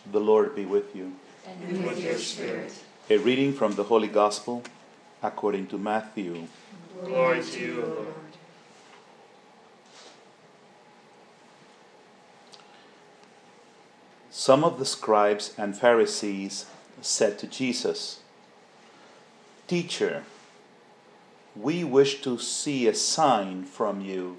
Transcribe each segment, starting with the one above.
The Lord be with you. And with your spirit. A reading from the Holy Gospel according to Matthew. Glory to you, O Lord. Some of the scribes and Pharisees said to Jesus, "Teacher, we wish to see a sign from you."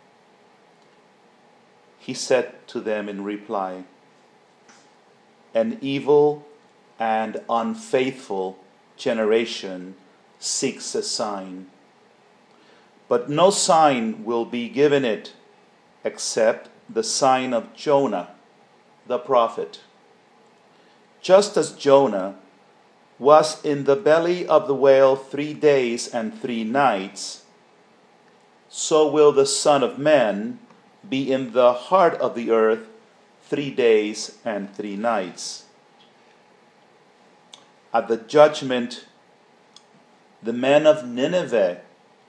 He said to them in reply, "An evil and unfaithful generation seeks a sign, but no sign will be given it except the sign of Jonah, the prophet. Just as Jonah was in the belly of the whale 3 days and 3 nights, so will the Son of Man be in the heart of the earth 3 days and 3 nights. At the judgment, the men of Nineveh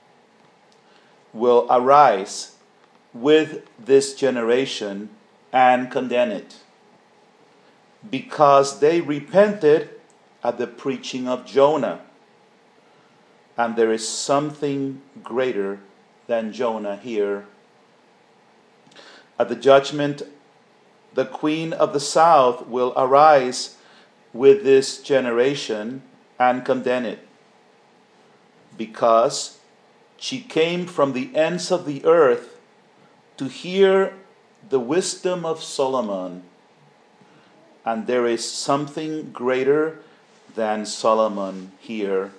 will arise with this generation and condemn it, because they repented at the preaching of Jonah. And there is something greater than Jonah here. At the judgment, the queen of the south will arise with this generation and condemn it, because she came from the ends of the earth to hear the wisdom of Solomon. And there is something greater than Solomon here."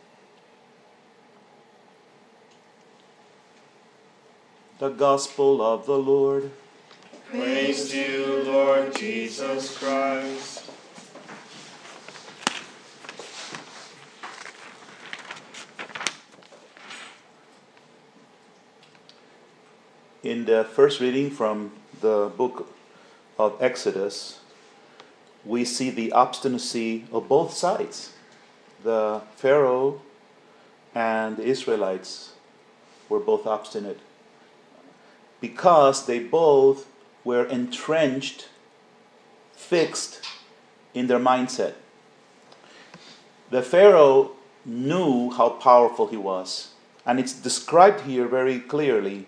The Gospel of the Lord. Praise to you, Lord Jesus Christ. In the first reading from the book of Exodus, we see the obstinacy of both sides. The Pharaoh and the Israelites were both obstinate because they both were entrenched, fixed in their mindset. The Pharaoh knew how powerful he was, and it's described here very clearly.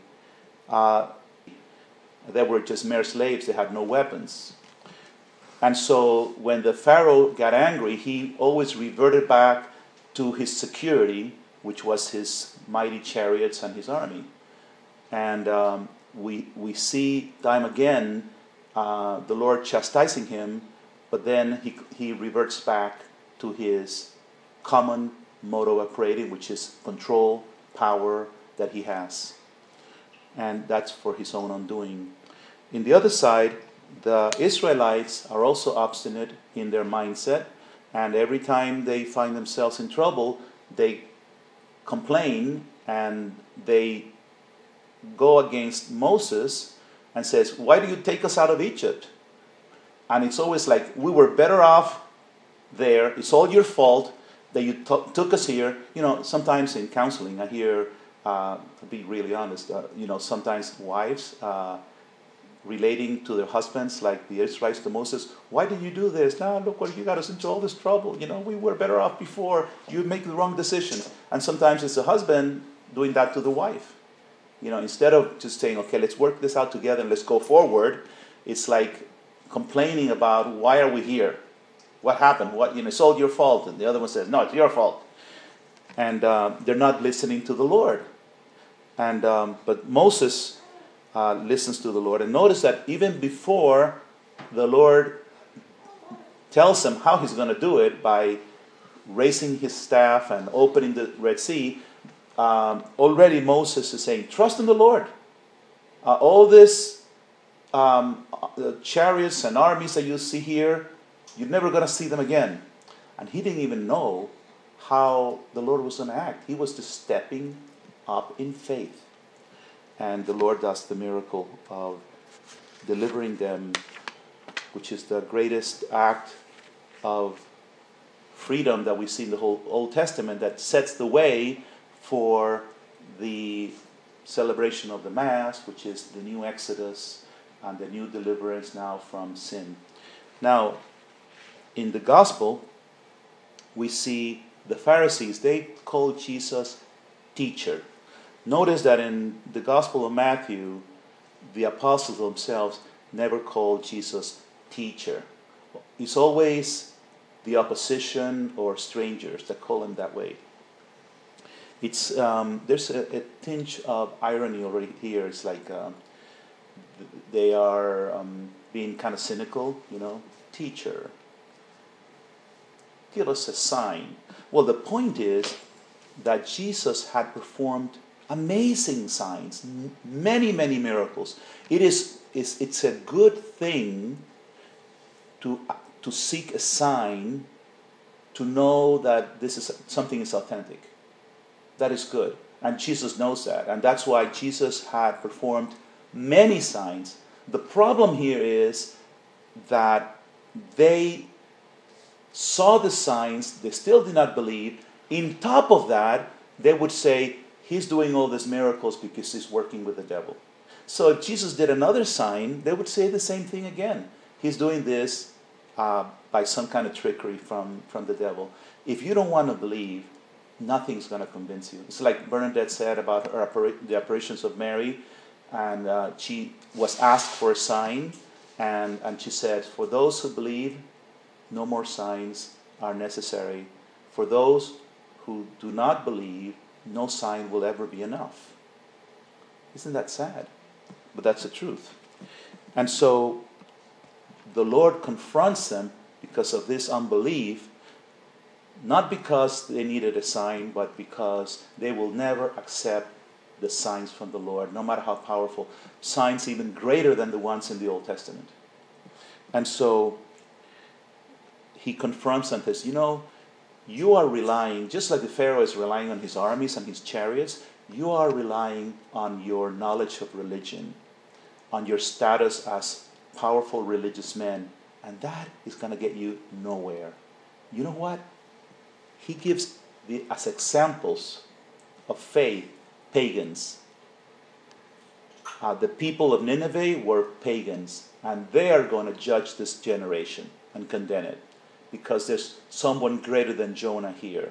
They were just mere slaves, they had no weapons. And so when the Pharaoh got angry, he always reverted back to his security, which was his mighty chariots and his army. And we see time again the Lord chastising him, but then he reverts back to his common mode of operating, which is control, power that he has. And that's for his own undoing. In the other side, the Israelites are also obstinate in their mindset, and every time they find themselves in trouble, they complain and they go against Moses and says, "Why do you take us out of Egypt?" And it's always like, "We were better off there. It's all your fault that you took us here." You know, sometimes in counseling, I hear, to be really honest, sometimes wives relating to their husbands, like the Israelites to Moses, "Why did you do this? Now look what you got us into all this trouble. We were better off before. You make the wrong decision." And sometimes it's the husband doing that to the wife. Instead of just saying, "Okay, let's work this out together and let's go forward," it's like complaining about, "Why are we here? What happened? It's all your fault." And the other one says, "No, it's your fault." And they're not listening to the Lord. And but Moses listens to the Lord. And notice that even before the Lord tells him how he's going to do it, by raising his staff and opening the Red Sea, already Moses is saying, "Trust in the Lord. All this chariots and armies that you see here, you're never going to see them again." And he didn't even know how the Lord was going to act. He was just stepping up in faith. And the Lord does the miracle of delivering them, which is the greatest act of freedom that we see in the whole Old Testament, that sets the way for the celebration of the Mass, which is the new Exodus and the new deliverance now from sin. Now, in the gospel, we see the Pharisees, they call Jesus teacher. Notice that in the Gospel of Matthew, the apostles themselves never called Jesus teacher. It's always the opposition or strangers that call him that way. It's there's a tinge of irony already here. It's like they are being kind of cynical, teacher. Give us a sign. Well, the point is that Jesus had performed amazing signs, many, many miracles. It's a good thing to seek a sign, to know that something is authentic. That is good. And Jesus knows that. And that's why Jesus had performed many signs. The problem here is that they saw the signs, they still did not believe. In top of that, they would say, he's doing all these miracles because he's working with the devil. So if Jesus did another sign, they would say the same thing again. He's doing this by some kind of trickery from the devil. If you don't want to believe, nothing's going to convince you. It's like Bernadette said about the apparitions of Mary, and she was asked for a sign, and she said, for those who believe, no more signs are necessary. For those who do not believe, no sign will ever be enough. Isn't that sad? But that's the truth. And so the Lord confronts them because of this unbelief, not because they needed a sign, but because they will never accept the signs from the Lord, no matter how powerful. Signs even greater than the ones in the Old Testament. And so he confronts them and says, you are relying, just like the Pharaoh is relying on his armies and his chariots, you are relying on your knowledge of religion, on your status as powerful religious men, and that is going to get you nowhere. You know what? He gives as examples of faith pagans. The people of Nineveh were pagans, and they are going to judge this generation and condemn it, because there's someone greater than Jonah here.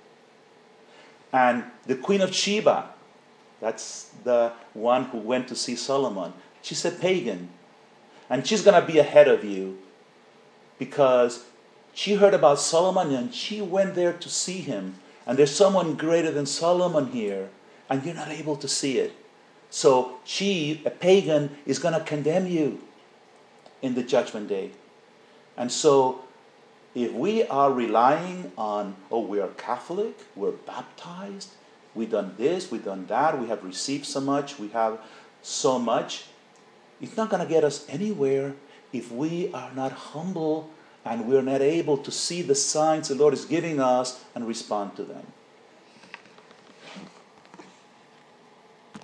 And the Queen of Sheba, that's the one who went to see Solomon, she's a pagan. And she's going to be ahead of you because she heard about Solomon and she went there to see him. And there's someone greater than Solomon here, and you're not able to see it. So she, a pagan, is going to condemn you in the judgment day. And so if we are relying on, we are Catholic, we're baptized, we've done this, we've done that, we have received so much, we have so much, it's not going to get us anywhere if we are not humble and we're not able to see the signs the Lord is giving us and respond to them.